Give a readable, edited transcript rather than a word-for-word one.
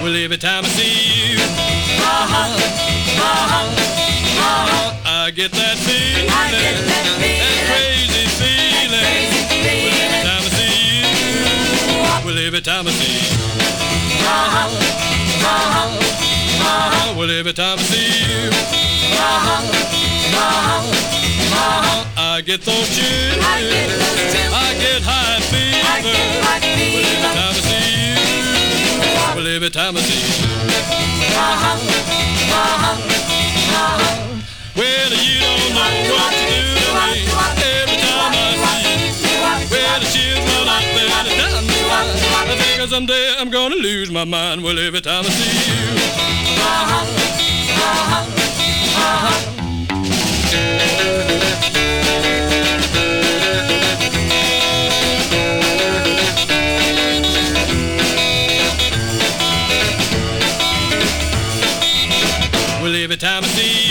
Well, every time I see you, I get that feeling, that crazy feeling. Well, every time I see you, well, every time I see you, I get those chills, I get high fever. Well, every time I see you, well, you don't know what to do to me. Every time I see you, well, the chills run up and down the spine. I think someday I'm gonna lose my mind. Well, every time I see you, well, every time I see